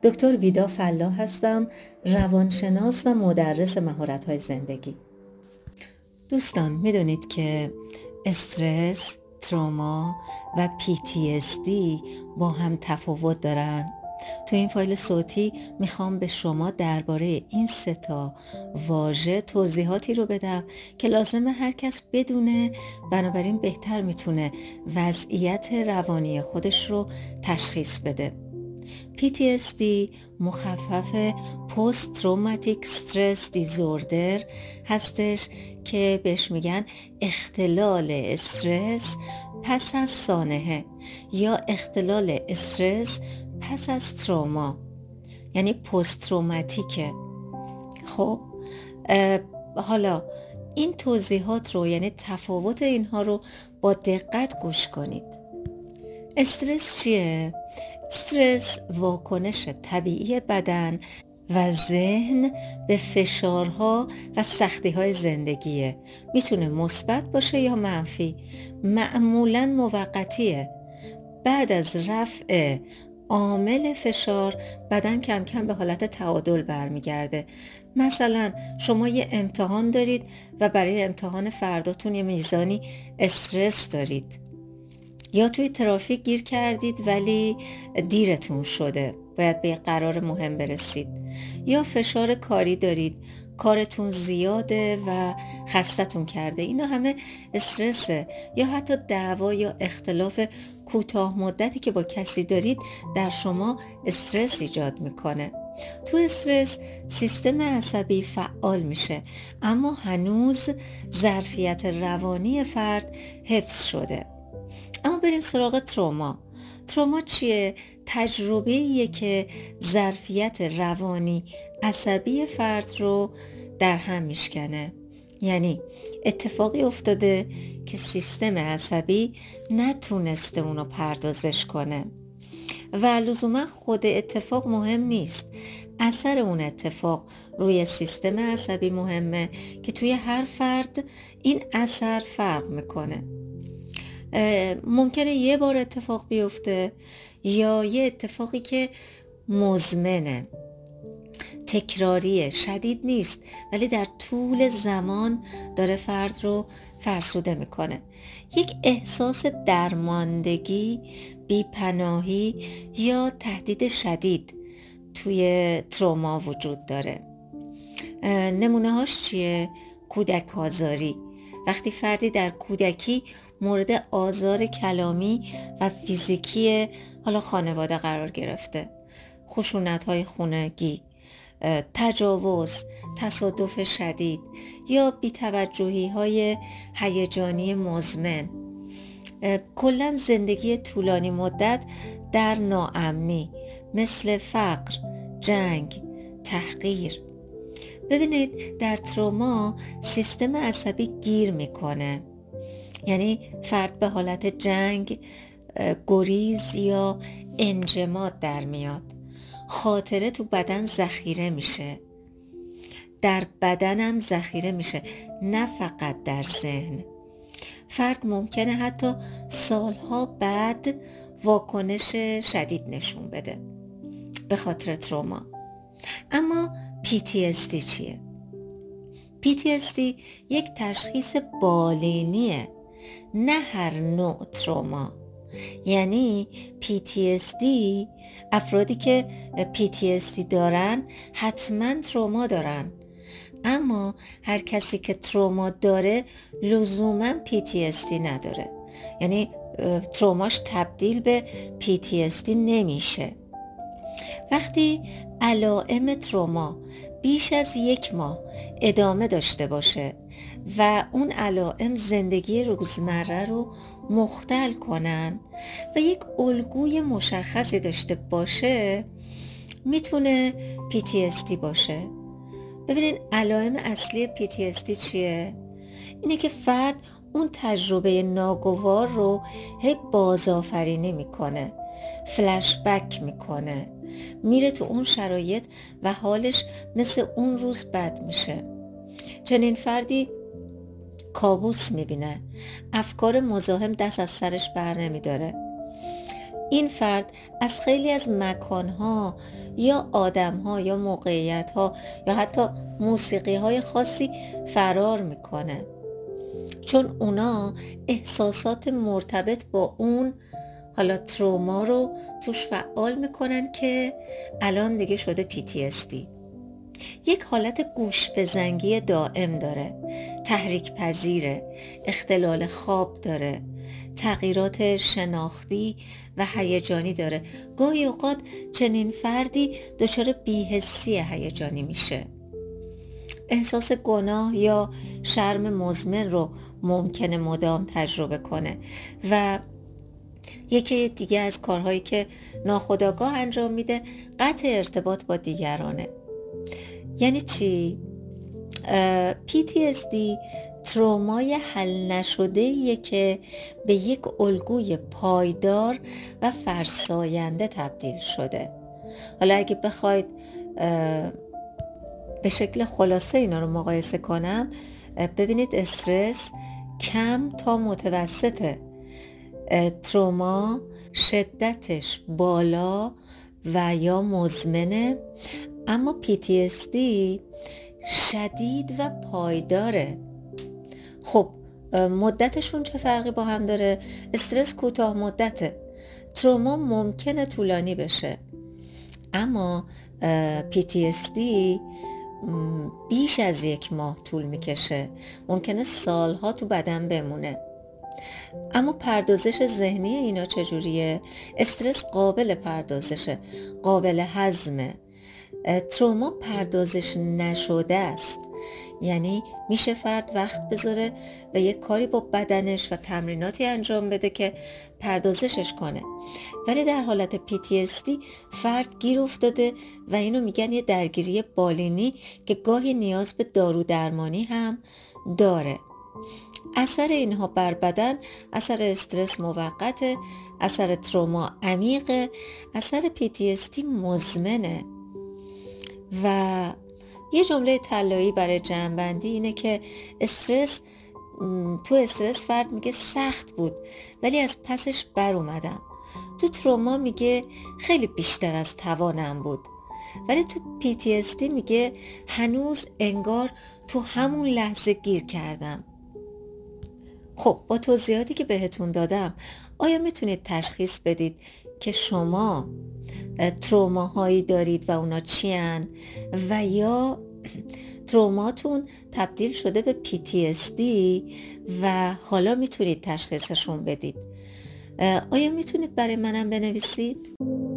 دکتر ویدا فلاح هستم، روانشناس و مدرس مهارت‌های زندگی. دوستان میدونید که استرس، تروما و PTSD با هم تفاوت دارن. تو این فایل صوتی میخوام به شما درباره این سه تا واژه توضیحاتی رو بدم که لازمه هر کس بدونه، بنابراین بهتر میتونه وضعیت روانی خودش رو تشخیص بده. PTSD مخفف Post Traumatic Stress Disorder هستش که بهش میگن اختلال استرس پس از سانحه یا اختلال استرس پس از تروما، یعنی پست تروماتیکه. خب حالا این توضیحات رو، یعنی تفاوت اینها رو با دقت گوش کنید. استرس چیه؟ استرس واکنش طبیعی بدن و ذهن به فشارها و سختی‌های زندگیه. میتونه مثبت باشه یا منفی. معمولاً موقتیه. بعد از رفع عامل فشار بدن کم کم به حالت تعادل برمیگرده. مثلا شما یه امتحان دارید و برای امتحان فرداتون یه میزانی استرس دارید، یا توی ترافیک گیر کردید ولی دیرتون شده، باید به قرار مهم برسید، یا فشار کاری دارید، کارتون زیاده و خستتون کرده. اینا همه استرسه. یا حتی دعوا یا اختلاف کوتاه مدتی که با کسی دارید در شما استرس ایجاد میکنه. تو استرس سیستم عصبی فعال میشه، اما هنوز ظرفیت روانی فرد حفظ شده. اما بریم سراغ تروما. تروما چیه؟ تجربه‌ایه که ظرفیت روانی عصبی فرد رو در هم میشکنه. یعنی اتفاقی افتاده که سیستم عصبی نتونسته اونو پردازش کنه و لزوما خود اتفاق مهم نیست، اثر اون اتفاق روی سیستم عصبی مهمه که توی هر فرد این اثر فرق میکنه. ممکنه یه بار اتفاق بیفته یا یه اتفاقی که مزمنه، تکراریه، شدید نیست ولی در طول زمان داره فرد رو فرسوده میکنه. یک احساس درماندگی، بیپناهی یا تهدید شدید توی تروما وجود داره. نمونه هاش چیه؟ کودک آزاری. وقتی فردی در کودکی مورد آزار کلامی و فیزیکی خانواده قرار گرفته، خشونت‌های خانگی، تجاوز، تصادف شدید یا بی‌توجهی‌های هیجانی مزمن، کلاً زندگی طولانی مدت در ناامنی مثل فقر، جنگ، تحقیر. ببینید در تروما سیستم عصبی گیر میکنه، یعنی فرد به حالت جنگ، گریز یا انجماد در میاد. خاطره تو بدن ذخیره میشه، در بدنم ذخیره میشه، نه فقط در ذهن. فرد ممکنه حتی سالها بعد واکنش شدید نشون بده به خاطر تروما. اما PTSD چیه؟ PTSD یک تشخیص بالینیه، نه هر نوع تروما. یعنی PTSD، افرادی که PTSD دارن حتما تروما دارن، اما هر کسی که تروما داره لزوما PTSD نداره، یعنی تروماش تبدیل به PTSD نمیشه. وقتی علائم تروما بیش از 1 ماه ادامه داشته باشه و اون علائم زندگی روزمره رو مختل کنن و یک الگوی مشخصی داشته باشه، میتونه PTSD باشه. ببینین علائم اصلی PTSD چیه؟ اینه که فرد اون تجربه ناگوار رو بازآفرینی میکنه، فلش بک میکنه، میره تو اون شرایط و حالش مثل اون روز بد میشه. چنین فردی کابوس میبینه، افکار مزاحم دست از سرش بر نمیداره، این فرد از خیلی از مکانها یا آدمها یا موقعیتها یا حتی موسیقیهای خاصی فرار میکنه، چون اونا احساسات مرتبط با اون حالا تروما رو توش فعال میکنن که الان دیگه شده PTSD. یک حالت گوش به زنگی دائم داره، تحریک پذیره، اختلال خواب داره، تغییرات شناختی و هیجانی داره. گاهی اوقات چنین فردی دچار بی‌حسی هیجانی میشه. احساس گناه یا شرم مزمن رو ممکنه مدام تجربه کنه و یکی دیگه از کارهایی که ناخودآگاه انجام میده قطع ارتباط با دیگرانه. یعنی چی؟ PTSD ترومای حل نشده‌ایه که به یک الگوی پایدار و فرساینده تبدیل شده. حالا اگه بخواید به شکل خلاصه اینا رو مقایسه کنم، ببینید استرس کم تا متوسطه، تروما شدتش بالا و یا مزمنه، اما PTSD شدید و پایداره. خب مدتشون چه فرقی با هم داره؟ استرس کوتاه مدته، تروما ممکنه طولانی بشه، اما PTSD بیش از 1 ماه طول میکشه، ممکنه سالها تو بدن بمونه. اما پردازش ذهنی اینا چجوریه؟ استرس قابل پردازشه، قابل هضمه. تروما پردازش نشده است، یعنی میشه فرد وقت بذاره و یک کاری با بدنش و تمریناتی انجام بده که پردازشش کنه، ولی در حالت PTSD فرد گیر افتاده و اینو میگن یه درگیری بالینی که گاهی نیاز به دارو درمانی هم داره. اثر اینها بر بدن، اثر استرس موقته، اثر تروما عمیقه، اثر PTSD مزمنه. و یه جمله طلایی برای جمع‌بندی اینه که تو استرس فرد میگه سخت بود ولی از پسش بر اومدم. تو تروما میگه خیلی بیشتر از توانم بود، ولی تو PTSD میگه هنوز انگار تو همون لحظه گیر کردم. خب با توضیحاتی که بهتون دادم آیا میتونید تشخیص بدید که شما تروماهایی دارید و اونا چی هن؟ و یا تروماتون تبدیل شده به PTSD و حالا میتونید تشخیصشون بدید؟ آیا میتونید برای منم بنویسید؟